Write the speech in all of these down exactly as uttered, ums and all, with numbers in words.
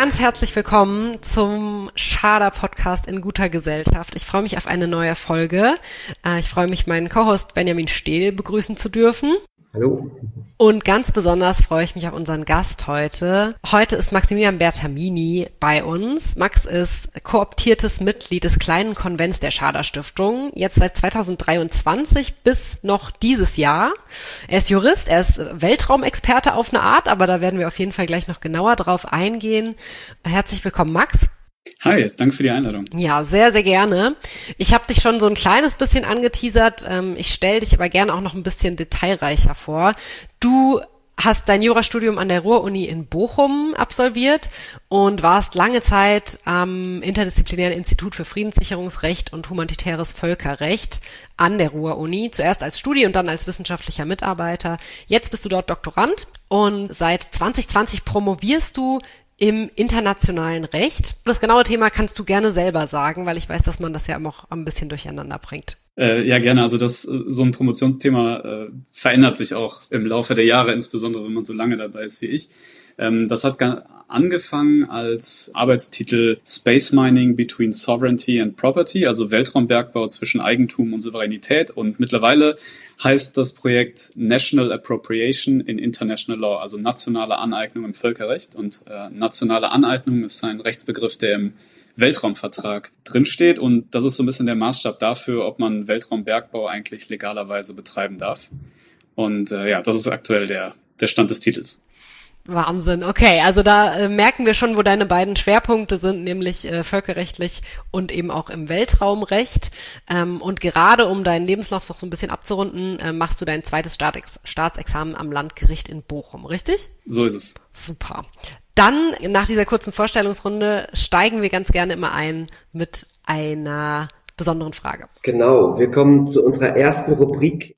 Ganz herzlich willkommen zum Schader-Podcast in guter Gesellschaft. Ich freue mich auf eine neue Folge. Ich freue mich, meinen Co-Host Benjamin Stehl begrüßen zu dürfen. Hallo. Und ganz besonders freue ich mich auf unseren Gast heute. Heute ist Maximilian Bertamini bei uns. Max ist kooptiertes Mitglied des kleinen Konvents der Schader Stiftung, jetzt seit zweitausenddreiundzwanzig bis noch dieses Jahr. Er ist Jurist, er ist Weltraumexperte auf eine Art, aber da werden wir auf jeden Fall gleich noch genauer drauf eingehen. Herzlich willkommen, Max. Hi, danke für die Einladung. Ja, sehr, sehr gerne. Ich habe dich schon so ein kleines bisschen angeteasert. Ich stelle dich aber gerne auch noch ein bisschen detailreicher vor. Du hast dein Jurastudium an der Ruhr-Uni in Bochum absolviert und warst lange Zeit am Interdisziplinären Institut für Friedenssicherungsrecht und humanitäres Völkerrecht an der Ruhr-Uni. Zuerst als Studi- und dann als wissenschaftlicher Mitarbeiter. Jetzt bist du dort Doktorand und seit zwanzig zwanzig promovierst du im internationalen Recht. Das genaue Thema kannst du gerne selber sagen, weil ich weiß, dass man das ja immer auch ein bisschen durcheinander bringt. Äh, ja, gerne. Also das so ein Promotionsthema äh, verändert sich auch im Laufe der Jahre, insbesondere wenn man so lange dabei ist wie ich. Ähm, das hat ga- angefangen als Arbeitstitel Space Mining Between Sovereignty and Property, also Weltraumbergbau zwischen Eigentum und Souveränität. Und mittlerweile heißt das Projekt National Appropriation in International Law, also nationale Aneignung im Völkerrecht. Und äh, nationale Aneignung ist ein Rechtsbegriff, der im Weltraumvertrag drinsteht. Und das ist so ein bisschen der Maßstab dafür, ob man Weltraumbergbau eigentlich legalerweise betreiben darf. Und äh, ja, das ist aktuell der, der Stand des Titels. Wahnsinn, okay, also da äh, merken wir schon, wo deine beiden Schwerpunkte sind, nämlich äh, völkerrechtlich und eben auch im Weltraumrecht. Ähm, und gerade um deinen Lebenslauf noch so ein bisschen abzurunden, äh, machst du dein zweites Staatsex- Staatsexamen am Landgericht in Bochum, richtig? So ist es. Super. Dann, nach dieser kurzen Vorstellungsrunde, steigen wir ganz gerne immer ein mit einer besonderen Frage. Genau, wir kommen zu unserer ersten Rubrik.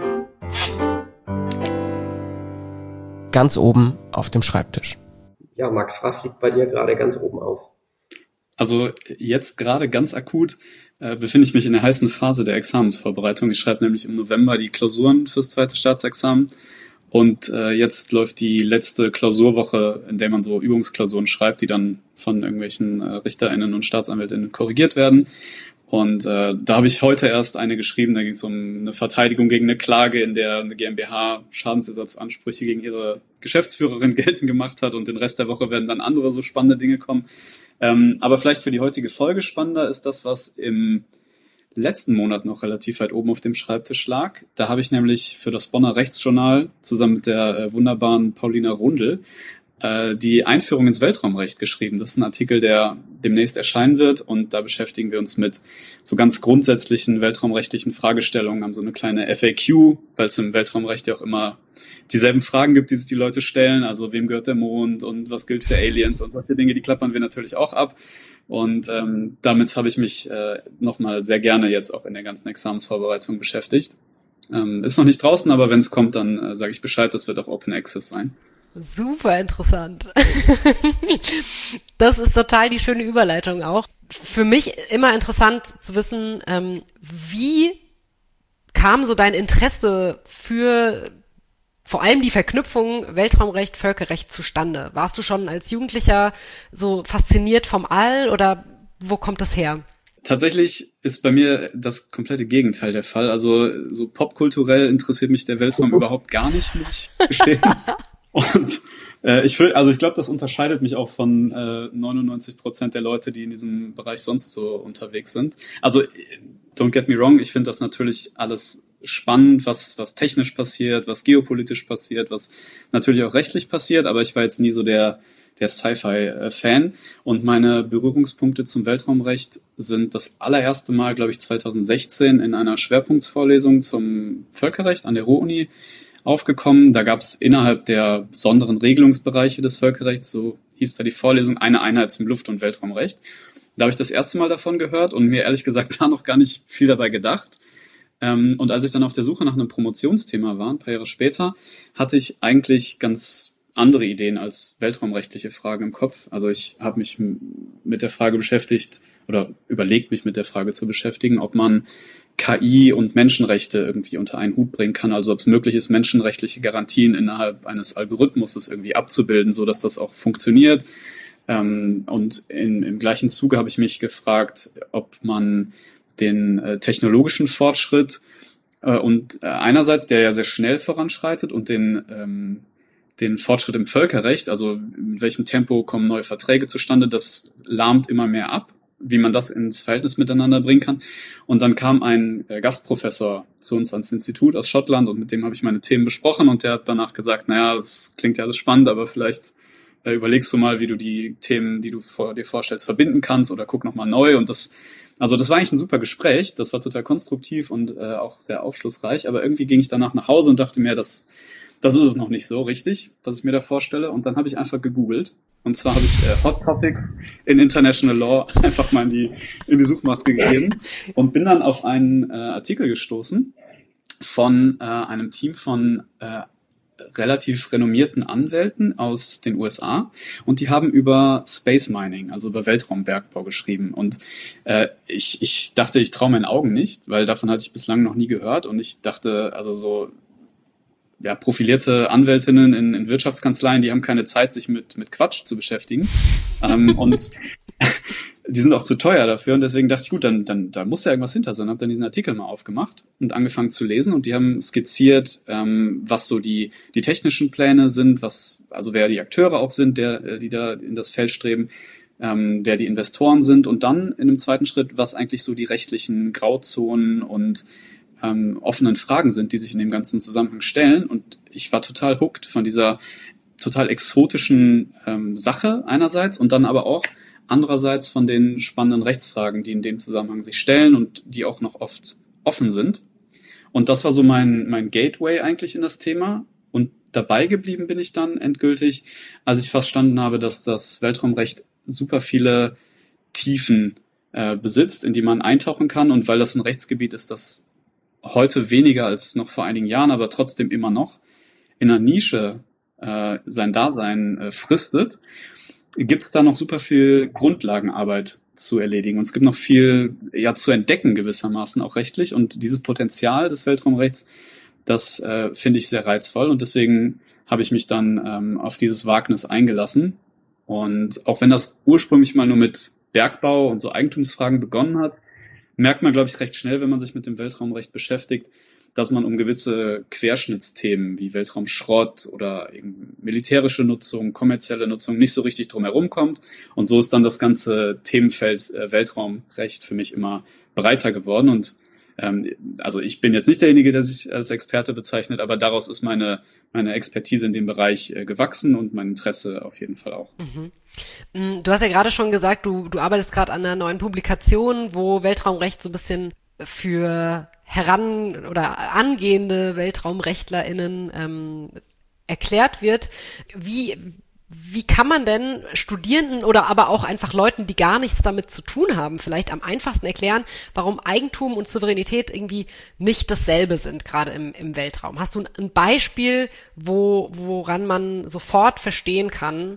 Ganz oben auf dem Schreibtisch. Ja, Max, was liegt bei dir gerade ganz oben auf? Also jetzt gerade ganz akut äh, befinde ich mich in der heißen Phase der Examensvorbereitung. Ich schreibe nämlich im November die Klausuren fürs zweite Staatsexamen. Und äh, jetzt läuft die letzte Klausurwoche, in der man so Übungsklausuren schreibt, die dann von irgendwelchen äh, RichterInnen und StaatsanwältInnen korrigiert werden. Und äh, da habe ich heute erst eine geschrieben, da ging es um eine Verteidigung gegen eine Klage, in der eine GmbH Schadensersatzansprüche gegen ihre Geschäftsführerin geltend gemacht hat, und den Rest der Woche werden dann andere so spannende Dinge kommen. Ähm, aber vielleicht für die heutige Folge spannender ist das, was im letzten Monat noch relativ weit oben auf dem Schreibtisch lag. Da habe ich nämlich für das Bonner Rechtsjournal zusammen mit der äh, wunderbaren Paulina Rundl äh, die Einführung ins Weltraumrecht geschrieben. Das ist ein Artikel, der demnächst erscheinen wird, und da beschäftigen wir uns mit so ganz grundsätzlichen weltraumrechtlichen Fragestellungen, haben so eine kleine F A Q, weil es im Weltraumrecht ja auch immer dieselben Fragen gibt, die sich die Leute stellen, also wem gehört der Mond und was gilt für Aliens und solche Dinge, die klappern wir natürlich auch ab. Und ähm, damit habe ich mich äh, nochmal sehr gerne jetzt auch in der ganzen Examensvorbereitung beschäftigt. Ähm, ist noch nicht draußen, aber wenn es kommt, dann äh, sage ich Bescheid, das wird auch Open Access sein. Super interessant. Das ist total die schöne Überleitung auch. Für mich immer interessant zu wissen, ähm, wie kam so dein Interesse für vor allem die Verknüpfung Weltraumrecht, Völkerrecht zustande? Warst du schon als Jugendlicher so fasziniert vom All oder wo kommt das her? Tatsächlich ist bei mir das komplette Gegenteil der Fall. Also so popkulturell interessiert mich der Weltraum überhaupt gar nicht, muss ich gestehen. Und äh, ich will, also ich glaube, das unterscheidet mich auch von äh, neunundneunzig Prozent der Leute, die in diesem Bereich sonst so unterwegs sind. Also don't get me wrong, ich finde das natürlich alles spannend, was was technisch passiert, was geopolitisch passiert, was natürlich auch rechtlich passiert, aber ich war jetzt nie so der der Sci-Fi-Fan, und meine Berührungspunkte zum Weltraumrecht sind das allererste Mal, glaube ich, zweitausendsechzehn in einer Schwerpunktsvorlesung zum Völkerrecht an der Ruhr-Uni aufgekommen. Da gab es innerhalb der besonderen Regelungsbereiche des Völkerrechts, so hieß da die Vorlesung, eine Einheit zum Luft- und Weltraumrecht. Da habe ich das erste Mal davon gehört und mir ehrlich gesagt da noch gar nicht viel dabei gedacht. Und als ich dann auf der Suche nach einem Promotionsthema war, ein paar Jahre später, hatte ich eigentlich ganz andere Ideen als weltraumrechtliche Fragen im Kopf. Also ich habe mich mit der Frage beschäftigt oder überlegt, mich mit der Frage zu beschäftigen, ob man K I und Menschenrechte irgendwie unter einen Hut bringen kann. Also ob es möglich ist, menschenrechtliche Garantien innerhalb eines Algorithmus irgendwie abzubilden, so dass das auch funktioniert. Ähm, und in, im gleichen Zuge habe ich mich gefragt, ob man den äh, technologischen Fortschritt äh, und äh, einerseits, der ja sehr schnell voranschreitet, und den ähm, den Fortschritt im Völkerrecht, also in welchem Tempo kommen neue Verträge zustande, das lahmt immer mehr ab, wie man das ins Verhältnis miteinander bringen kann. Und dann kam ein äh, Gastprofessor zu uns ans Institut aus Schottland und mit dem habe ich meine Themen besprochen und der hat danach gesagt, naja, das klingt ja alles spannend, aber vielleicht äh, überlegst du mal, wie du die Themen, die du vor, dir vorstellst, verbinden kannst oder guck nochmal neu. Und das, also das war eigentlich ein super Gespräch, das war total konstruktiv und äh, auch sehr aufschlussreich, aber irgendwie ging ich danach nach Hause und dachte mir, das Das ist es noch nicht so richtig, was ich mir da vorstelle. Und dann habe ich einfach gegoogelt. Und zwar habe ich äh, Hot Topics in International Law einfach mal in die, in die Suchmaske gegeben und bin dann auf einen äh, Artikel gestoßen von äh, einem Team von äh, relativ renommierten Anwälten aus den U S A. Und die haben über Space Mining, also über Weltraumbergbau geschrieben. Und äh, ich, ich dachte, ich traue meinen Augen nicht, weil davon hatte ich bislang noch nie gehört. Und ich dachte, also so ja, profilierte Anwältinnen in, in Wirtschaftskanzleien, die haben keine Zeit, sich mit, mit Quatsch zu beschäftigen. ähm, und die sind auch zu teuer dafür. Und deswegen dachte ich, gut, dann, dann da muss ja irgendwas hinter sein. Habe dann diesen Artikel mal aufgemacht und angefangen zu lesen. Und die haben skizziert, ähm, was so die, die technischen Pläne sind, was, also wer die Akteure auch sind, der, die da in das Feld streben, ähm, wer die Investoren sind. Und dann in einem zweiten Schritt, was eigentlich so die rechtlichen Grauzonen und Ähm, offenen Fragen sind, die sich in dem ganzen Zusammenhang stellen. Und ich war total hooked von dieser total exotischen ähm, Sache einerseits und dann aber auch andererseits von den spannenden Rechtsfragen, die in dem Zusammenhang sich stellen und die auch noch oft offen sind. Und das war so mein, mein Gateway eigentlich in das Thema. Und dabei geblieben bin ich dann endgültig, als ich verstanden habe, dass das Weltraumrecht super viele Tiefen äh, besitzt, in die man eintauchen kann. Und weil das ein Rechtsgebiet ist, das heute weniger als noch vor einigen Jahren, aber trotzdem immer noch in einer Nische äh, sein Dasein äh, fristet, gibt es da noch super viel Grundlagenarbeit zu erledigen. Und es gibt noch viel ja zu entdecken gewissermaßen, auch rechtlich. Und dieses Potenzial des Weltraumrechts, das äh, finde ich sehr reizvoll. Und deswegen habe ich mich dann ähm, auf dieses Wagnis eingelassen. Und auch wenn das ursprünglich mal nur mit Bergbau und so Eigentumsfragen begonnen hat, merkt man, glaube ich, recht schnell, wenn man sich mit dem Weltraumrecht beschäftigt, dass man um gewisse Querschnittsthemen wie Weltraumschrott oder eben militärische Nutzung, kommerzielle Nutzung nicht so richtig drum herum kommt. Und so ist dann das ganze Themenfeld äh, Weltraumrecht für mich immer breiter geworden. Und ähm, also ich bin jetzt nicht derjenige, der sich als Experte bezeichnet, aber daraus ist meine meine Expertise in dem Bereich äh, gewachsen und mein Interesse auf jeden Fall auch. Mhm. Du hast ja gerade schon gesagt, du, du arbeitest gerade an einer neuen Publikation, wo Weltraumrecht so ein bisschen für heran- oder angehende WeltraumrechtlerInnen ähm, erklärt wird. Wie, wie kann man denn Studierenden oder aber auch einfach Leuten, die gar nichts damit zu tun haben, vielleicht am einfachsten erklären, warum Eigentum und Souveränität irgendwie nicht dasselbe sind, gerade im, im Weltraum? Hast du ein Beispiel, wo, woran man sofort verstehen kann,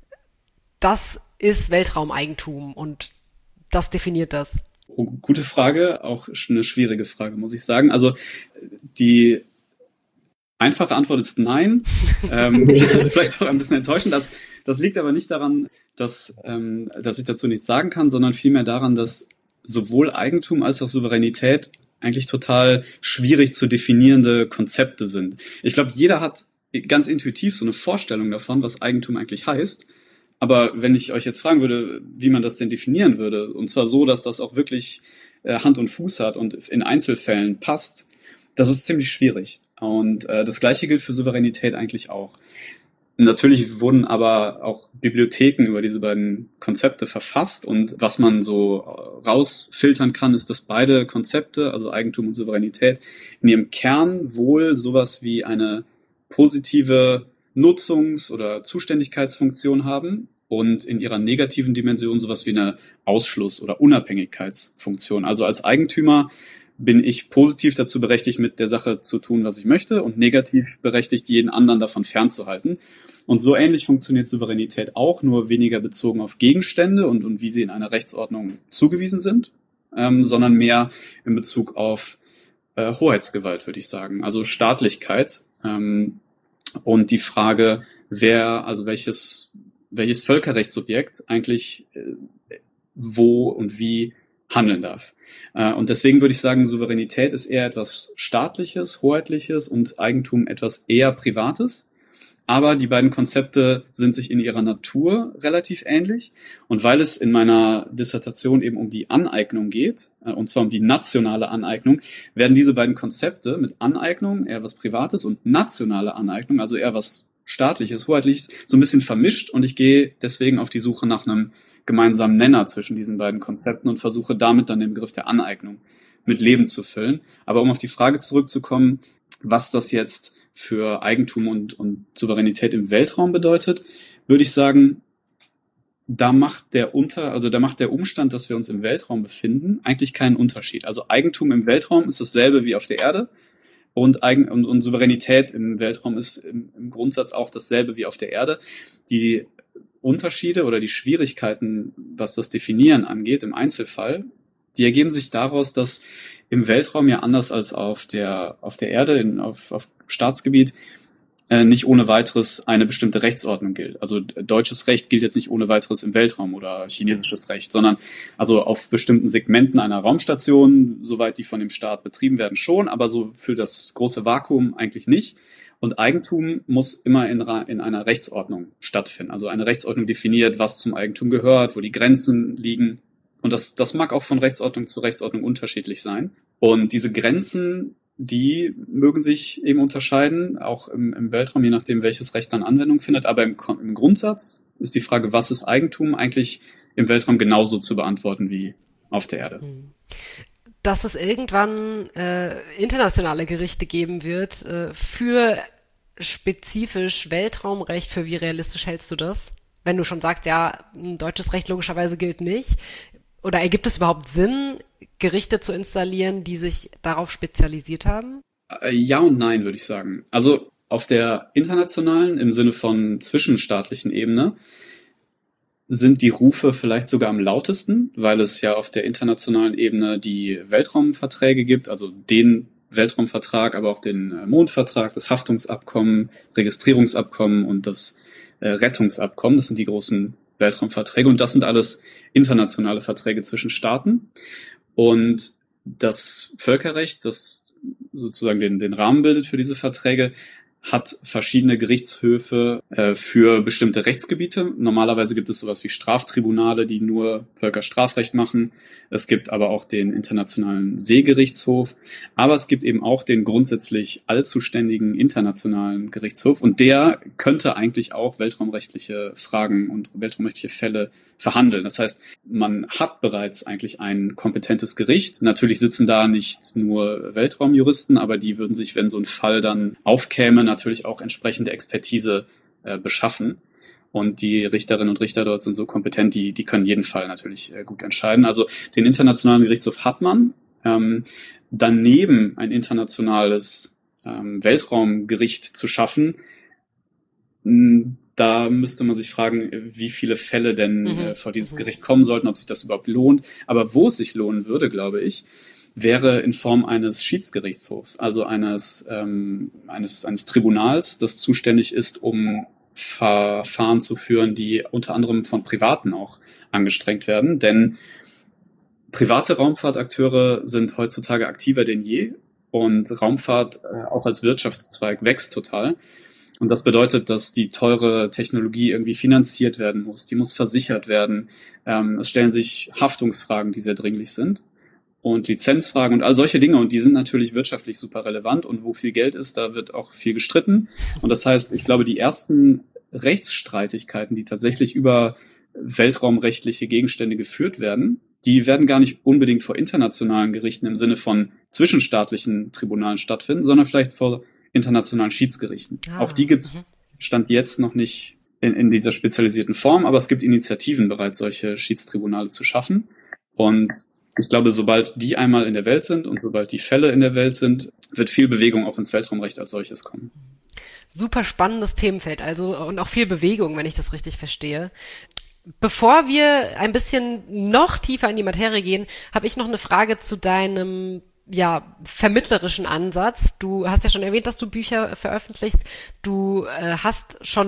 das ist Weltraumeigentum und das definiert das? Oh, gute Frage, auch eine schwierige Frage, muss ich sagen. Also die einfache Antwort ist nein. ähm, vielleicht auch ein bisschen enttäuschend. Das, das liegt aber nicht daran, dass, ähm, dass ich dazu nichts sagen kann, sondern vielmehr daran, dass sowohl Eigentum als auch Souveränität eigentlich total schwierig zu definierende Konzepte sind. Ich glaube, jeder hat ganz intuitiv so eine Vorstellung davon, was Eigentum eigentlich heißt. Aber wenn ich euch jetzt fragen würde, wie man das denn definieren würde, und zwar so, dass das auch wirklich äh, Hand und Fuß hat und in Einzelfällen passt, das ist ziemlich schwierig. Und äh, das Gleiche gilt für Souveränität eigentlich auch. Natürlich wurden aber auch Bibliotheken über diese beiden Konzepte verfasst und was man so rausfiltern kann, ist, dass beide Konzepte, also Eigentum und Souveränität, in ihrem Kern wohl sowas wie eine positive Nutzungs- oder Zuständigkeitsfunktion haben und in ihrer negativen Dimension sowas wie eine Ausschluss- oder Unabhängigkeitsfunktion. Also als Eigentümer bin ich positiv dazu berechtigt, mit der Sache zu tun, was ich möchte, und negativ berechtigt, jeden anderen davon fernzuhalten. Und so ähnlich funktioniert Souveränität auch, nur weniger bezogen auf Gegenstände und, und wie sie in einer Rechtsordnung zugewiesen sind, ähm, sondern mehr in Bezug auf äh, Hoheitsgewalt, würde ich sagen, also Staatlichkeit. Ähm, und die Frage, wer, also welches welches Völkerrechtssubjekt eigentlich äh, wo und wie handeln darf. Äh, und deswegen würde ich sagen, Souveränität ist eher etwas Staatliches, Hoheitliches und Eigentum etwas eher Privates. Aber die beiden Konzepte sind sich in ihrer Natur relativ ähnlich. Und weil es in meiner Dissertation eben um die Aneignung geht, äh, und zwar um die nationale Aneignung, werden diese beiden Konzepte mit Aneignung, eher was Privates, und nationale Aneignung, also eher was Staatliches, Hoheitliches, so ein bisschen vermischt. Und ich gehe deswegen auf die Suche nach einem gemeinsamen Nenner zwischen diesen beiden Konzepten und versuche damit dann den Begriff der Aneignung mit Leben zu füllen. Aber um auf die Frage zurückzukommen, was das jetzt für Eigentum und, und Souveränität im Weltraum bedeutet, würde ich sagen, da macht der Unter, also da macht der Umstand, dass wir uns im Weltraum befinden, eigentlich keinen Unterschied. Also Eigentum im Weltraum ist dasselbe wie auf der Erde und, Eigen, und, und Souveränität im Weltraum ist im, im Grundsatz auch dasselbe wie auf der Erde. Die Unterschiede oder die Schwierigkeiten, was das Definieren angeht, im Einzelfall, die ergeben sich daraus, dass im Weltraum ja anders als auf der auf der Erde, in, auf, auf Staatsgebiet, äh, nicht ohne weiteres eine bestimmte Rechtsordnung gilt. Also deutsches Recht gilt jetzt nicht ohne weiteres im Weltraum oder chinesisches Recht, sondern also auf bestimmten Segmenten einer Raumstation, soweit die von dem Staat betrieben werden, schon, aber so für das große Vakuum eigentlich nicht. Und Eigentum muss immer in, in einer Rechtsordnung stattfinden. Also eine Rechtsordnung definiert, was zum Eigentum gehört, wo die Grenzen liegen. Und das, das mag auch von Rechtsordnung zu Rechtsordnung unterschiedlich sein. Und diese Grenzen, die mögen sich eben unterscheiden, auch im, im Weltraum, je nachdem, welches Recht dann Anwendung findet. Aber im, im Grundsatz ist die Frage, was ist Eigentum, eigentlich im Weltraum genauso zu beantworten wie auf der Erde. Dass es irgendwann äh, internationale Gerichte geben wird äh, für spezifisch Weltraumrecht, für wie realistisch hältst du das? Wenn du schon sagst, ja, deutsches Recht logischerweise gilt nicht. Oder ergibt es überhaupt Sinn, Gerichte zu installieren, die sich darauf spezialisiert haben? Ja und nein, würde ich sagen. Also auf der internationalen, im Sinne von zwischenstaatlichen Ebene, sind die Rufe vielleicht sogar am lautesten, weil es ja auf der internationalen Ebene die Weltraumverträge gibt, also den Weltraumvertrag, aber auch den Mondvertrag, das Haftungsabkommen, Registrierungsabkommen und das äh, Rettungsabkommen. Das sind die großen Weltraumverträge und das sind alles internationale Verträge zwischen Staaten. Und das Völkerrecht, das sozusagen den, den Rahmen bildet für diese Verträge, hat verschiedene Gerichtshöfe äh, für bestimmte Rechtsgebiete. Normalerweise gibt es sowas wie Straftribunale, die nur Völkerstrafrecht machen. Es gibt aber auch den Internationalen Seegerichtshof. Aber es gibt eben auch den grundsätzlich allzuständigen Internationalen Gerichtshof. Und der könnte eigentlich auch weltraumrechtliche Fragen und weltraumrechtliche Fälle verhandeln. Das heißt, man hat bereits eigentlich ein kompetentes Gericht. Natürlich sitzen da nicht nur Weltraumjuristen, aber die würden sich, wenn so ein Fall dann aufkäme, natürlich auch entsprechende Expertise äh, beschaffen. Und die Richterinnen und Richter dort sind so kompetent, die, die können jeden Fall natürlich äh, gut entscheiden. Also den Internationalen Gerichtshof hat man. Ähm, daneben ein internationales ähm, Weltraumgericht zu schaffen, mh, da müsste man sich fragen, wie viele Fälle denn mhm. äh, vor dieses Gericht kommen sollten, ob sich das überhaupt lohnt. Aber wo es sich lohnen würde, glaube ich, wäre in Form eines Schiedsgerichtshofs, also eines, ähm, eines, eines Tribunals, das zuständig ist, um Verfahren zu führen, die unter anderem von Privaten auch angestrengt werden. Denn private Raumfahrtakteure sind heutzutage aktiver denn je und Raumfahrt äh, auch als Wirtschaftszweig wächst total. Und das bedeutet, dass die teure Technologie irgendwie finanziert werden muss, die muss versichert werden. Ähm, es stellen sich Haftungsfragen, die sehr dringlich sind. Und Lizenzfragen und all solche Dinge. Und die sind natürlich wirtschaftlich super relevant. Und wo viel Geld ist, da wird auch viel gestritten. Und das heißt, ich glaube, die ersten Rechtsstreitigkeiten, die tatsächlich über weltraumrechtliche Gegenstände geführt werden, die werden gar nicht unbedingt vor internationalen Gerichten im Sinne von zwischenstaatlichen Tribunalen stattfinden, sondern vielleicht vor internationalen Schiedsgerichten. Ah, auch die gibt's Stand jetzt noch nicht in, in dieser spezialisierten Form, aber es gibt Initiativen bereits, solche Schiedstribunale zu schaffen. Und ich glaube, sobald die einmal in der Welt sind und sobald die Fälle in der Welt sind, wird viel Bewegung auch ins Weltraumrecht als solches kommen. Super spannendes Themenfeld, also und auch viel Bewegung, wenn ich das richtig verstehe. Bevor wir ein bisschen noch tiefer in die Materie gehen, habe ich noch eine Frage zu deinem ja vermittlerischen Ansatz. Du hast ja schon erwähnt, dass du Bücher veröffentlichst. Du äh, hast schon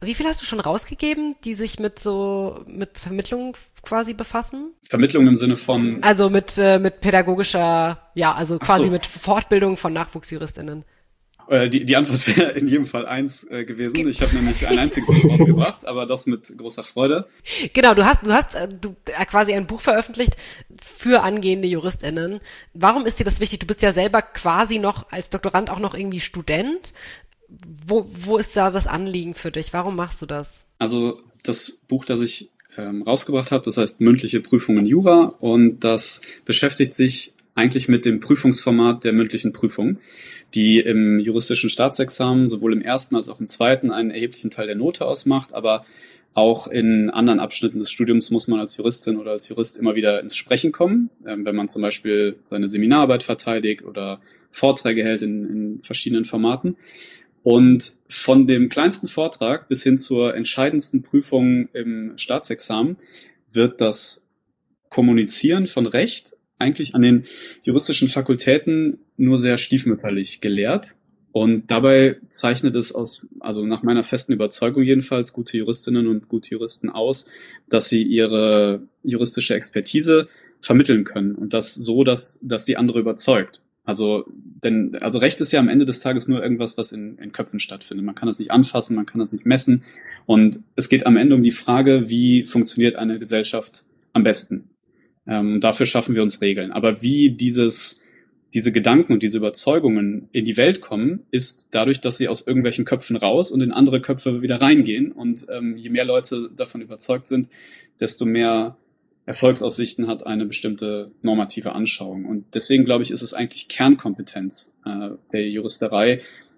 Wie viel hast du schon rausgegeben, die sich mit so, mit Vermittlung quasi befassen? Vermittlung im Sinne von? Also mit, äh, mit pädagogischer, ja, also quasi so. mit Fortbildung von NachwuchsjuristInnen. Äh, die, die Antwort wäre in jedem Fall eins äh, gewesen. Ich habe nämlich ein einziges Buch rausgebracht, aber das mit großer Freude. Genau, du hast, du hast äh, du, äh, quasi ein Buch veröffentlicht für angehende JuristInnen. Warum ist dir das wichtig? Du bist ja selber quasi noch als Doktorand auch noch irgendwie Student. Wo, wo ist da das Anliegen für dich? Warum machst du das? Also das Buch, das ich ähm, rausgebracht habe, das heißt Mündliche Prüfung in Jura und das beschäftigt sich eigentlich mit dem Prüfungsformat der mündlichen Prüfung, die im juristischen Staatsexamen sowohl im ersten als auch im zweiten einen erheblichen Teil der Note ausmacht, aber auch in anderen Abschnitten des Studiums muss man als Juristin oder als Jurist immer wieder ins Sprechen kommen, ähm, wenn man zum Beispiel seine Seminararbeit verteidigt oder Vorträge hält in, in verschiedenen Formaten. Und von dem kleinsten Vortrag bis hin zur entscheidendsten Prüfung im Staatsexamen wird das Kommunizieren von Recht eigentlich an den juristischen Fakultäten nur sehr stiefmütterlich gelehrt. Und dabei zeichnet es aus, also nach meiner festen Überzeugung jedenfalls, gute Juristinnen und gute Juristen aus, dass sie ihre juristische Expertise vermitteln können und das so, dass, dass sie andere überzeugt. Also, denn, also Recht ist ja am Ende des Tages nur irgendwas, was in, in Köpfen stattfindet. Man kann das nicht anfassen, man kann das nicht messen. Und es geht am Ende um die Frage, wie funktioniert eine Gesellschaft am besten? Ähm, dafür schaffen wir uns Regeln. Aber wie dieses, diese Gedanken und diese Überzeugungen in die Welt kommen, ist dadurch, dass sie aus irgendwelchen Köpfen raus und in andere Köpfe wieder reingehen. Und ähm, je mehr Leute davon überzeugt sind, desto mehr Erfolgsaussichten hat eine bestimmte normative Anschauung. Und deswegen, glaube ich, ist es eigentlich Kernkompetenz äh, der Juristerei,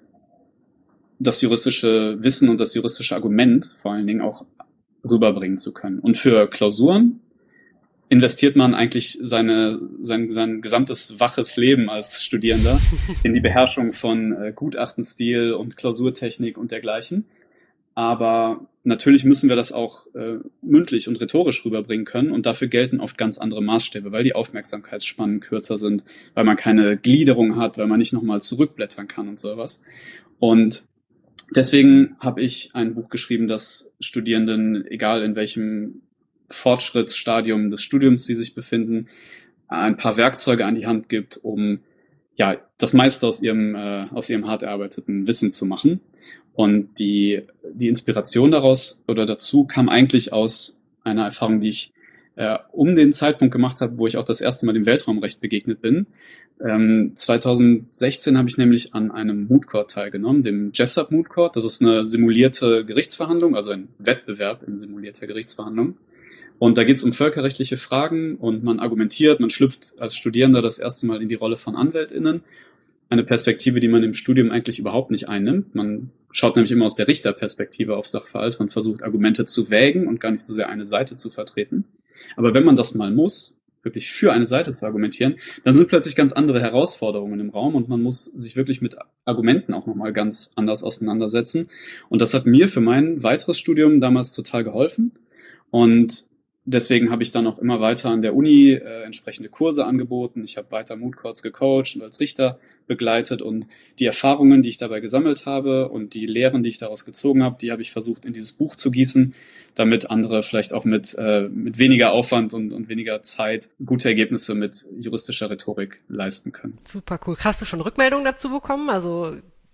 das juristische Wissen und das juristische Argument vor allen Dingen auch rüberbringen zu können. Und für Klausuren investiert man eigentlich seine, sein, sein gesamtes waches Leben als Studierender in die Beherrschung von äh, Gutachtenstil und Klausurtechnik und dergleichen. Aber natürlich müssen wir das auch äh, mündlich und rhetorisch rüberbringen können und dafür gelten oft ganz andere Maßstäbe, weil die Aufmerksamkeitsspannen kürzer sind, weil man keine Gliederung hat, weil man nicht nochmal zurückblättern kann und sowas. Und deswegen habe ich ein Buch geschrieben, das Studierenden, egal in welchem Fortschrittsstadium des Studiums sie sich befinden, ein paar Werkzeuge an die Hand gibt, um ja das meiste aus ihrem äh, aus ihrem hart erarbeiteten Wissen zu machen. Und die die Inspiration daraus oder dazu kam eigentlich aus einer Erfahrung, die ich äh, um den Zeitpunkt gemacht habe, wo ich auch das erste Mal dem Weltraumrecht begegnet bin. Ähm, zweitausendsechzehn habe ich nämlich an einem Moot Court teilgenommen, dem Jessup Moot Court. Das ist eine simulierte Gerichtsverhandlung, also ein Wettbewerb in simulierter Gerichtsverhandlung. Und da geht es um völkerrechtliche Fragen und man argumentiert, man schlüpft als Studierender das erste Mal in die Rolle von AnwältInnen. Eine Perspektive, die man im Studium eigentlich überhaupt nicht einnimmt. Man schaut nämlich immer aus der Richterperspektive auf Sachverhalte und versucht, Argumente zu wägen und gar nicht so sehr eine Seite zu vertreten. Aber wenn man das mal muss, wirklich für eine Seite zu argumentieren, dann sind plötzlich ganz andere Herausforderungen im Raum und man muss sich wirklich mit Argumenten auch nochmal ganz anders auseinandersetzen. Und das hat mir für mein weiteres Studium damals total geholfen. Und deswegen habe ich dann auch immer weiter an der Uni äh, entsprechende Kurse angeboten. Ich habe weiter Moot Courts gecoacht und als Richter begleitet und die Erfahrungen, die ich dabei gesammelt habe und die Lehren, die ich daraus gezogen habe, die habe ich versucht in dieses Buch zu gießen, damit andere vielleicht auch mit äh, mit weniger Aufwand und, und weniger Zeit gute Ergebnisse mit juristischer Rhetorik leisten können. Super cool. Hast du schon Rückmeldungen dazu bekommen? Also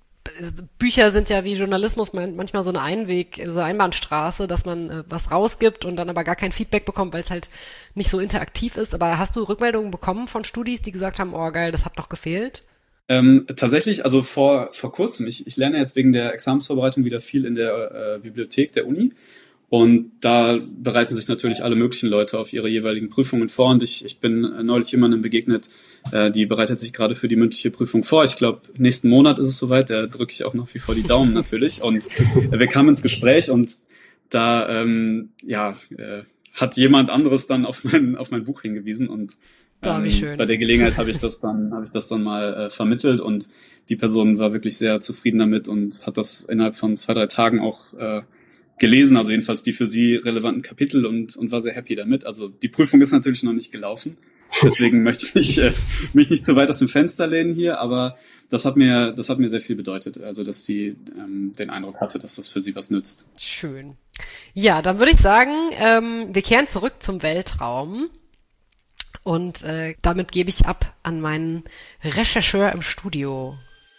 Bücher sind ja wie Journalismus manchmal so eine Einweg, so eine Einbahnstraße, dass man äh, was rausgibt und dann aber gar kein Feedback bekommt, weil es halt nicht so interaktiv ist. Aber hast du Rückmeldungen bekommen von Studis, die gesagt haben, oh geil, das hat noch gefehlt? Ähm, tatsächlich, also vor vor kurzem, ich, ich lerne jetzt wegen der Examensvorbereitung wieder viel in der äh, Bibliothek der Uni. Und da bereiten sich natürlich alle möglichen Leute auf ihre jeweiligen Prüfungen vor. Und ich, ich bin neulich jemandem begegnet, äh, die bereitet sich gerade für die mündliche Prüfung vor. Ich glaube, nächsten Monat ist es soweit. Da drücke ich auch noch wie vor die Daumen natürlich. Und äh, wir kamen ins Gespräch und da ähm, ja äh, hat jemand anderes dann auf mein auf mein Buch hingewiesen und ähm, wie schön. Bei der Gelegenheit habe ich das dann habe ich das dann mal äh, vermittelt und die Person war wirklich sehr zufrieden damit und hat das innerhalb von zwei drei Tagen auch äh, gelesen, also jedenfalls die für sie relevanten Kapitel und und war sehr happy damit. Also die Prüfung ist natürlich noch nicht gelaufen, Deswegen möchte ich nicht, äh, mich nicht zu weit aus dem Fenster lehnen hier, aber das hat mir, das hat mir sehr viel bedeutet. Also, dass sie ähm, den Eindruck hatte, dass das für sie was nützt. Schön. Ja, dann würde ich sagen, ähm, wir kehren zurück zum Weltraum. Und äh, damit gebe ich ab an meinen Rechercheur im Studio.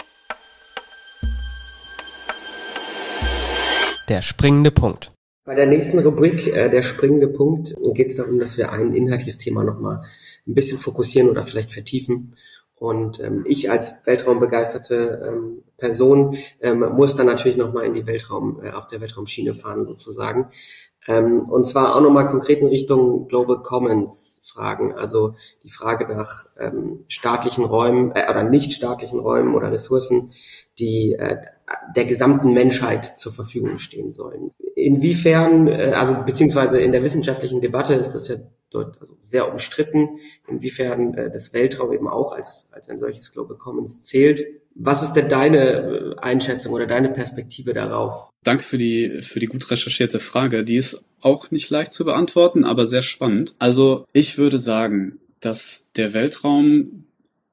Der springende Punkt. Bei der nächsten Rubrik, äh, der springende Punkt, geht es darum, dass wir ein inhaltliches Thema nochmal ein bisschen fokussieren oder vielleicht vertiefen. Und ähm, ich als weltraumbegeisterte ähm, Person ähm, muss dann natürlich nochmal in die Weltraum, äh, auf der Weltraumschiene fahren sozusagen. Ähm, und zwar auch nochmal konkret in Richtung Global Commons Fragen, also die Frage nach ähm, staatlichen Räumen äh, oder nicht staatlichen Räumen oder Ressourcen, die äh, der gesamten Menschheit zur Verfügung stehen sollen. Inwiefern, äh, also beziehungsweise in der wissenschaftlichen Debatte ist das ja dort also sehr umstritten, inwiefern äh, das Weltraum eben auch als als ein solches Global Commons zählt. Was ist denn deine Einschätzung oder deine Perspektive darauf? Danke für die für die gut recherchierte Frage. Die ist auch nicht leicht zu beantworten, aber sehr spannend. Also ich würde sagen, dass der Weltraum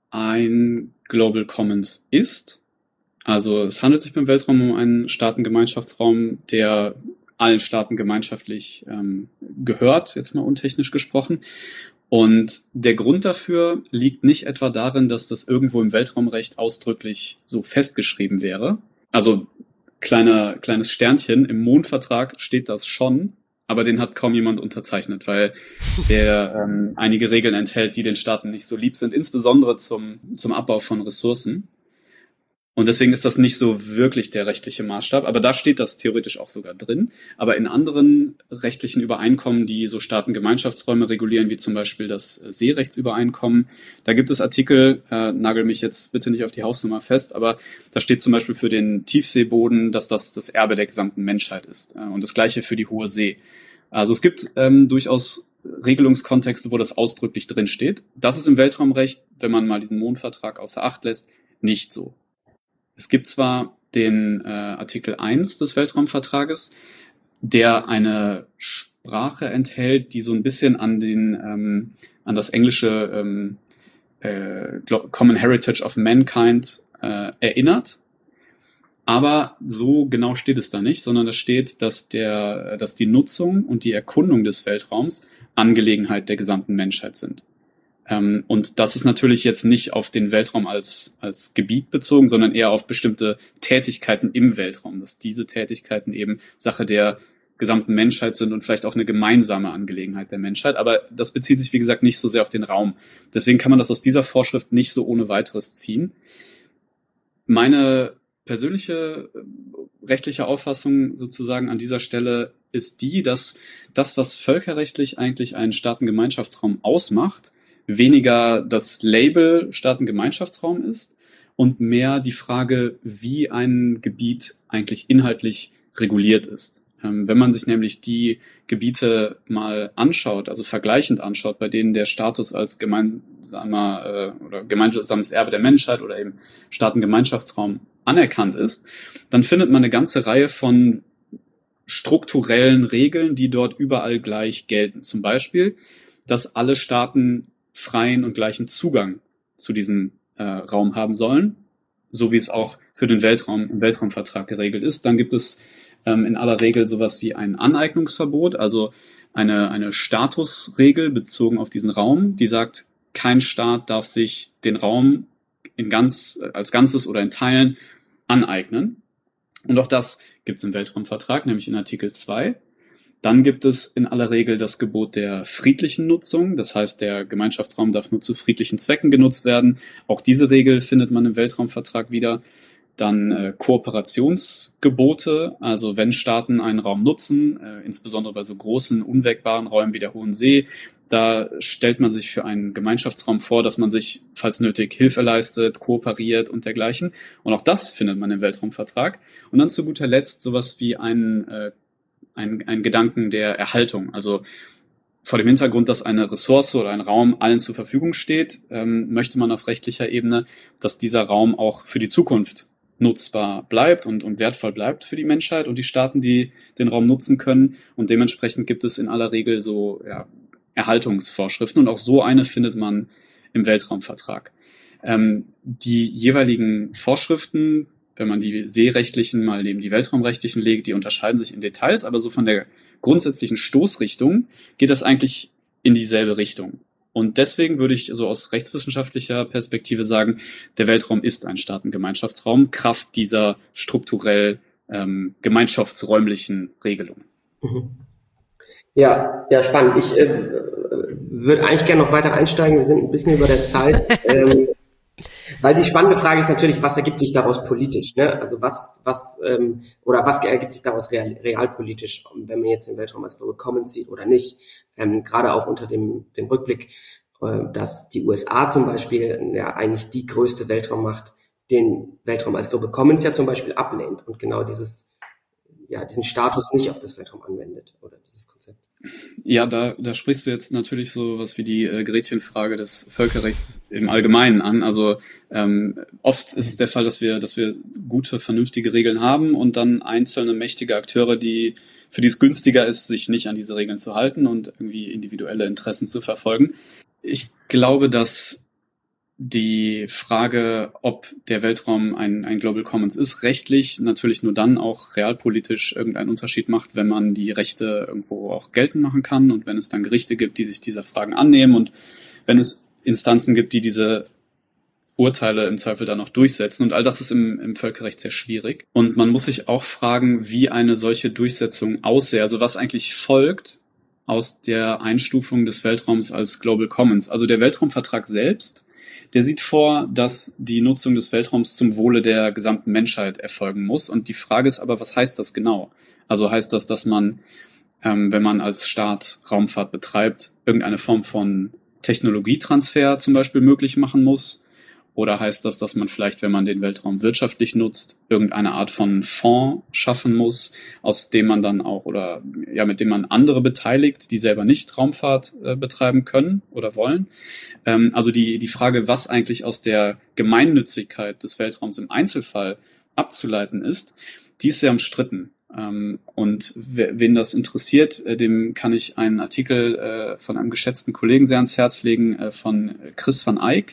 ein Global Commons ist. Also es handelt sich beim Weltraum um einen Staatengemeinschaftsraum, der allen Staaten gemeinschaftlich ähm, gehört, jetzt mal untechnisch gesprochen. Und der Grund dafür liegt nicht etwa darin, dass das irgendwo im Weltraumrecht ausdrücklich so festgeschrieben wäre. Also kleiner, kleines Sternchen, im Mondvertrag steht das schon, aber den hat kaum jemand unterzeichnet, weil der ähm, einige Regeln enthält, die den Staaten nicht so lieb sind, insbesondere zum, zum Abbau von Ressourcen. Und deswegen ist das nicht so wirklich der rechtliche Maßstab. Aber da steht das theoretisch auch sogar drin. Aber in anderen rechtlichen Übereinkommen, die so Staatengemeinschaftsräume regulieren, wie zum Beispiel das Seerechtsübereinkommen, da gibt es Artikel, äh, nagel mich jetzt bitte nicht auf die Hausnummer fest, aber da steht zum Beispiel für den Tiefseeboden, dass das das Erbe der gesamten Menschheit ist. Äh, und das Gleiche für die hohe See. Also es gibt ähm, durchaus Regelungskontexte, wo das ausdrücklich drin steht. Das ist im Weltraumrecht, wenn man mal diesen Mondvertrag außer Acht lässt, nicht so. Es gibt zwar den äh, Artikel eins des Weltraumvertrages, der eine Sprache enthält, die so ein bisschen an den ähm, an das englische ähm, äh, Common Heritage of Mankind äh, erinnert, aber so genau steht es da nicht, sondern da steht, dass der, dass die Nutzung und die Erkundung des Weltraums Angelegenheit der gesamten Menschheit sind. Und das ist natürlich jetzt nicht auf den Weltraum als, als Gebiet bezogen, sondern eher auf bestimmte Tätigkeiten im Weltraum, dass diese Tätigkeiten eben Sache der gesamten Menschheit sind und vielleicht auch eine gemeinsame Angelegenheit der Menschheit. Aber das bezieht sich, wie gesagt, nicht so sehr auf den Raum. Deswegen kann man das aus dieser Vorschrift nicht so ohne weiteres ziehen. Meine persönliche rechtliche Auffassung sozusagen an dieser Stelle ist die, dass das, was völkerrechtlich eigentlich einen Staatengemeinschaftsraum ausmacht, weniger das Label Staatengemeinschaftsraum ist und mehr die Frage, wie ein Gebiet eigentlich inhaltlich reguliert ist. Ähm, wenn man sich nämlich die Gebiete mal anschaut, also vergleichend anschaut, bei denen der Status als gemeinsamer äh, oder gemeinsames Erbe der Menschheit oder eben Staatengemeinschaftsraum anerkannt ist, dann findet man eine ganze Reihe von strukturellen Regeln, die dort überall gleich gelten. Zum Beispiel, dass alle Staaten freien und gleichen Zugang zu diesem äh, Raum haben sollen, so wie es auch für den Weltraum im Weltraumvertrag geregelt ist. Dann gibt es ähm, in aller Regel sowas wie ein Aneignungsverbot, also eine, eine Statusregel bezogen auf diesen Raum, die sagt, kein Staat darf sich den Raum in ganz, als Ganzes oder in Teilen aneignen. Und auch das gibt es im Weltraumvertrag, nämlich in Artikel zwei. Dann gibt es in aller Regel das Gebot der friedlichen Nutzung. Das heißt, der Gemeinschaftsraum darf nur zu friedlichen Zwecken genutzt werden. Auch diese Regel findet man im Weltraumvertrag wieder. Dann äh, Kooperationsgebote, also wenn Staaten einen Raum nutzen, äh, insbesondere bei so großen, unwägbaren Räumen wie der Hohen See, da stellt man sich für einen Gemeinschaftsraum vor, dass man sich, falls nötig, Hilfe leistet, kooperiert und dergleichen. Und auch das findet man im Weltraumvertrag. Und dann zu guter Letzt sowas wie ein äh, Ein, ein Gedanken der Erhaltung. Also vor dem Hintergrund, dass eine Ressource oder ein Raum allen zur Verfügung steht, ähm, möchte man auf rechtlicher Ebene, dass dieser Raum auch für die Zukunft nutzbar bleibt und, und wertvoll bleibt für die Menschheit und die Staaten, die den Raum nutzen können. Und dementsprechend gibt es in aller Regel so ja, Erhaltungsvorschriften und auch so eine findet man im Weltraumvertrag. Ähm, die jeweiligen Vorschriften, wenn man die seerechtlichen mal neben die weltraumrechtlichen legt, die unterscheiden sich in Details, aber so von der grundsätzlichen Stoßrichtung geht das eigentlich in dieselbe Richtung. Und deswegen würde ich so aus rechtswissenschaftlicher Perspektive sagen, der Weltraum ist ein Staatengemeinschaftsraum, Kraft dieser strukturell ähm, gemeinschaftsräumlichen Regelungen. Mhm. Ja, ja, spannend. Ich äh, würde eigentlich gerne noch weiter einsteigen. Wir sind ein bisschen über der Zeit. ähm, Weil die spannende Frage ist natürlich, was ergibt sich daraus politisch, ne? Also was, was, ähm, oder was ergibt sich daraus real, realpolitisch, wenn man jetzt den Weltraum als Global Commons sieht oder nicht? Ähm, gerade auch unter dem, dem Rückblick, äh, dass die U S A zum Beispiel ja eigentlich die größte Weltraummacht den Weltraum als Global Commons ja zum Beispiel ablehnt und genau dieses, ja, diesen Status nicht auf das Weltraum anwendet oder dieses Konzept. Ja, da, da sprichst du jetzt natürlich so was wie die äh, Gretchenfrage des Völkerrechts im Allgemeinen an. Also ähm, oft ist es der Fall, dass wir, dass wir gute, vernünftige Regeln haben und dann einzelne mächtige Akteure, die für die es günstiger ist, sich nicht an diese Regeln zu halten und irgendwie individuelle Interessen zu verfolgen. Ich glaube, dass die Frage, ob der Weltraum ein, ein Global Commons ist, rechtlich natürlich nur dann auch realpolitisch irgendeinen Unterschied macht, wenn man die Rechte irgendwo auch geltend machen kann und wenn es dann Gerichte gibt, die sich dieser Fragen annehmen und wenn es Instanzen gibt, die diese Urteile im Zweifel dann auch durchsetzen. Und all das ist im, im Völkerrecht sehr schwierig. Und man muss sich auch fragen, wie eine solche Durchsetzung aussähe, also was eigentlich folgt aus der Einstufung des Weltraums als Global Commons. Also der Weltraumvertrag selbst, der sieht vor, dass die Nutzung des Weltraums zum Wohle der gesamten Menschheit erfolgen muss. Und die Frage ist aber, was heißt das genau? Also heißt das, dass man, ähm, wenn man als Staat Raumfahrt betreibt, irgendeine Form von Technologietransfer zum Beispiel möglich machen muss? Oder heißt das, dass man vielleicht, wenn man den Weltraum wirtschaftlich nutzt, irgendeine Art von Fonds schaffen muss, aus dem man dann auch oder ja, mit dem man andere beteiligt, die selber nicht Raumfahrt äh, betreiben können oder wollen? Ähm, also die, die Frage, was eigentlich aus der Gemeinnützigkeit des Weltraums im Einzelfall abzuleiten ist, die ist sehr umstritten. Ähm, und wen das interessiert, äh, dem kann ich einen Artikel äh, von einem geschätzten Kollegen sehr ans Herz legen, äh, von Chris van Eyck.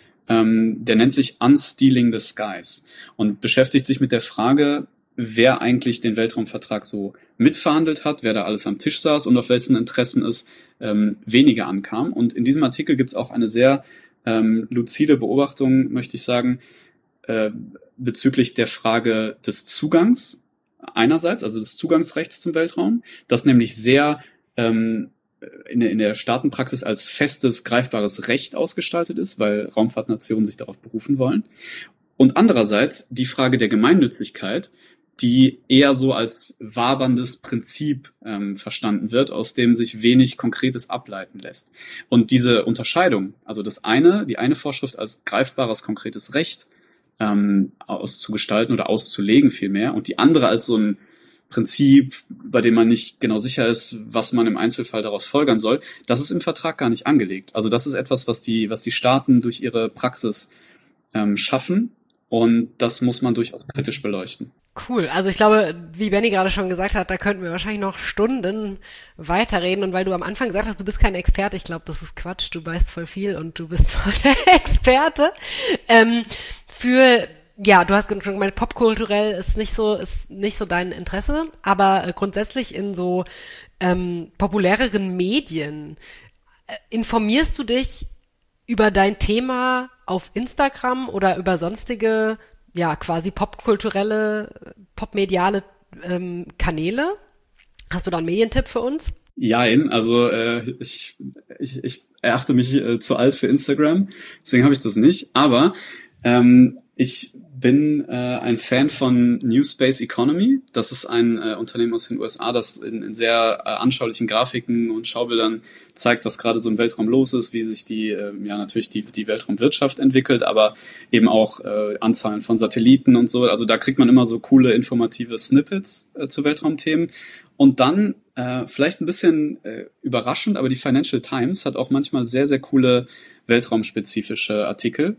Ähm, der nennt sich Unstealing the Skies und beschäftigt sich mit der Frage, wer eigentlich den Weltraumvertrag so mitverhandelt hat, wer da alles am Tisch saß und auf wessen Interessen es ähm, weniger ankam. Und in diesem Artikel gibt es auch eine sehr ähm, luzide Beobachtung, möchte ich sagen, äh, bezüglich der Frage des Zugangs einerseits, also des Zugangsrechts zum Weltraum, das nämlich sehr ähm, in der, in der Staatenpraxis als festes, greifbares Recht ausgestaltet ist, weil Raumfahrtnationen sich darauf berufen wollen. Und andererseits die Frage der Gemeinnützigkeit, die eher so als waberndes Prinzip ähm, verstanden wird, aus dem sich wenig Konkretes ableiten lässt. Und diese Unterscheidung, also das eine, die eine Vorschrift als greifbares, konkretes Recht ähm, auszugestalten oder auszulegen vielmehr und die andere als so ein Prinzip, bei dem man nicht genau sicher ist, was man im Einzelfall daraus folgern soll, das ist im Vertrag gar nicht angelegt. Also das ist etwas, was die, was die Staaten durch ihre Praxis ähm, schaffen und das muss man durchaus kritisch beleuchten. Cool. Also ich glaube, wie Benny gerade schon gesagt hat, da könnten wir wahrscheinlich noch Stunden weiterreden. Und weil du am Anfang gesagt hast, du bist kein Experte, ich glaube, das ist Quatsch. Du weißt voll viel und du bist voll der Experte. Ähm, für Ja, du hast schon gemeint, popkulturell ist nicht so, ist nicht so dein Interesse, aber äh, grundsätzlich in so ähm, populäreren Medien äh, informierst du dich über dein Thema auf Instagram oder über sonstige, ja, quasi popkulturelle, popmediale ähm, Kanäle? Hast du da einen Medientipp für uns? Jein, also äh, ich, ich, ich erachte mich äh, zu alt für Instagram, deswegen habe ich das nicht, aber ähm, ich bin äh, ein Fan von New Space Economy. Das ist ein äh, Unternehmen aus den U S A, das in, in sehr äh, anschaulichen Grafiken und Schaubildern zeigt, was gerade so im Weltraum los ist, wie sich die, äh, ja natürlich die, die Weltraumwirtschaft entwickelt, aber eben auch äh, Anzahlen von Satelliten und so. Also da kriegt man immer so coole informative Snippets äh, zu Weltraumthemen. Und dann äh, vielleicht ein bisschen äh, überraschend, aber die Financial Times hat auch manchmal sehr, sehr coole weltraumspezifische Artikel,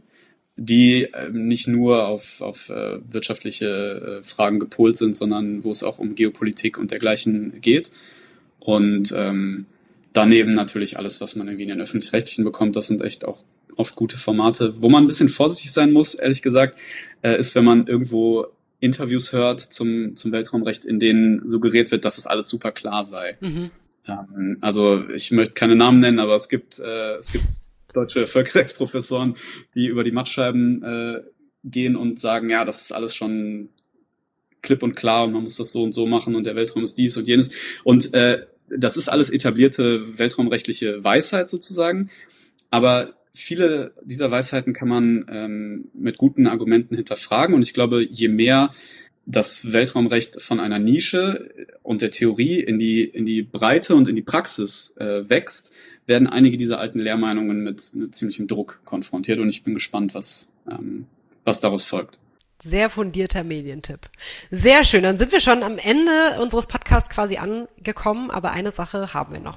die äh, nicht nur auf, auf äh, wirtschaftliche äh, Fragen gepolt sind, sondern wo es auch um Geopolitik und dergleichen geht. Und ähm, daneben natürlich alles, was man irgendwie in den Öffentlich-Rechtlichen bekommt. Das sind echt auch oft gute Formate. Wo man ein bisschen vorsichtig sein muss, ehrlich gesagt, äh, ist, wenn man irgendwo Interviews hört zum, zum Weltraumrecht, in denen suggeriert wird, dass es alles super klar sei. Mhm. Ähm, also ich möchte keine Namen nennen, aber es gibt, äh, es gibt deutsche Völkerrechtsprofessoren, die über die Mattscheiben äh, gehen und sagen, ja, das ist alles schon klipp und klar und man muss das so und so machen und der Weltraum ist dies und jenes. Und äh, das ist alles etablierte weltraumrechtliche Weisheit sozusagen, aber viele dieser Weisheiten kann man ähm, mit guten Argumenten hinterfragen und ich glaube, je mehr das Weltraumrecht von einer Nische und der Theorie in die in die Breite und in die Praxis äh, wächst, werden einige dieser alten Lehrmeinungen mit, mit ziemlichem Druck konfrontiert und ich bin gespannt, was ähm, was daraus folgt. Sehr fundierter Medientipp. Sehr schön, dann sind wir schon am Ende unseres Podcasts quasi angekommen, aber eine Sache haben wir noch.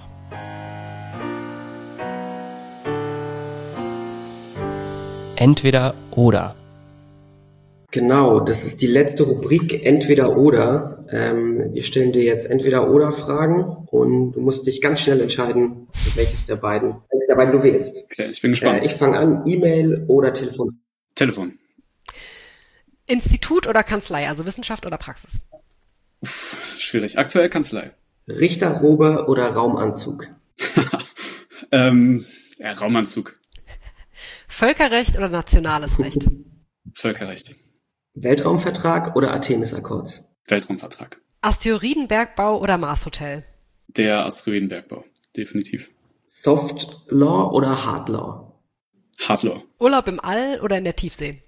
Entweder oder. Genau, das ist die letzte Rubrik Entweder oder. Ähm, wir stellen dir jetzt Entweder oder Fragen und du musst dich ganz schnell entscheiden, für welches der beiden, welches der beiden du wählst. Okay, ich bin gespannt. Äh, ich fange an, E-Mail oder Telefon? Telefon. Institut oder Kanzlei, also Wissenschaft oder Praxis? Uff, schwierig. Aktuell Kanzlei. Richterrobe oder Raumanzug? ähm, ja, Raumanzug. Völkerrecht oder nationales Recht? Völkerrecht. Weltraumvertrag oder Artemis-Akkords? Weltraumvertrag. Asteroidenbergbau oder Marshotel? Der Asteroidenbergbau, definitiv. Soft Law oder Hard Law? Hard Law. Urlaub im All oder in der Tiefsee?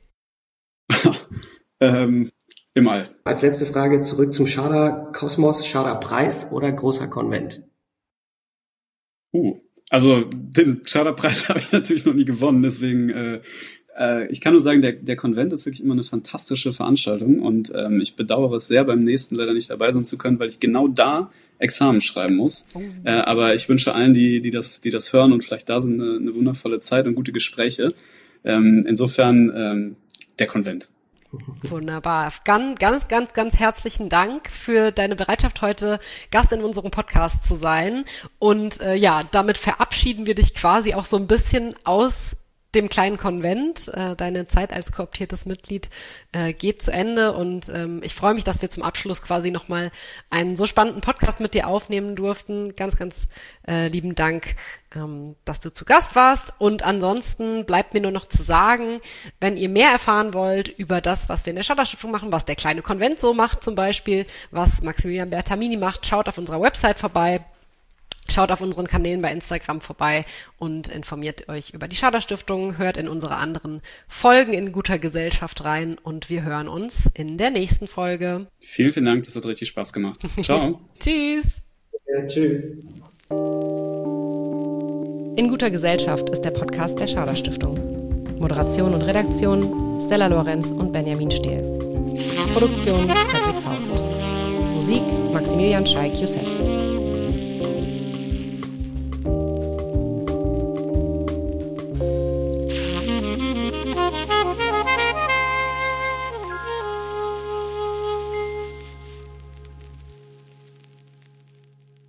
ähm, Im All. Als letzte Frage zurück zum Schader Kosmos, Schader Preis oder großer Konvent? Uh, also den Schader-Preis habe ich natürlich noch nie gewonnen, deswegen äh, äh, ich kann nur sagen, der, der Konvent ist wirklich immer eine fantastische Veranstaltung und ähm, ich bedauere es sehr, beim nächsten leider nicht dabei sein zu können, weil ich genau da Examen schreiben muss. Oh. Äh, aber ich wünsche allen, die, die, das, die das hören und vielleicht da sind, eine, eine wundervolle Zeit und gute Gespräche. Ähm, insofern ähm, der Konvent. Wunderbar. Ganz, ganz, ganz, ganz herzlichen Dank für deine Bereitschaft, heute Gast in unserem Podcast zu sein. Und äh, ja, damit verabschieden wir dich quasi auch so ein bisschen aus dem kleinen Konvent. Äh, deine Zeit als kooptiertes Mitglied äh, geht zu Ende und ähm, ich freue mich, dass wir zum Abschluss quasi nochmal einen so spannenden Podcast mit dir aufnehmen durften. Ganz, ganz äh, lieben Dank, ähm, dass du zu Gast warst und ansonsten bleibt mir nur noch zu sagen, wenn ihr mehr erfahren wollt über das, was wir in der Schader-Stiftung machen, was der kleine Konvent so macht zum Beispiel, was Maximilian Bertamini macht, schaut auf unserer Website vorbei. Schaut auf unseren Kanälen bei Instagram vorbei und informiert euch über die Schader-Stiftung, hört in unsere anderen Folgen in guter Gesellschaft rein und wir hören uns in der nächsten Folge. Vielen, vielen Dank, das hat richtig Spaß gemacht. Ciao. Tschüss. Ja, tschüss. In guter Gesellschaft ist der Podcast der Schader-Stiftung. Moderation und Redaktion Stella Lorenz und Benjamin Stehl. Produktion Cedric Faust. Musik Maximilian Scheik-Youssef.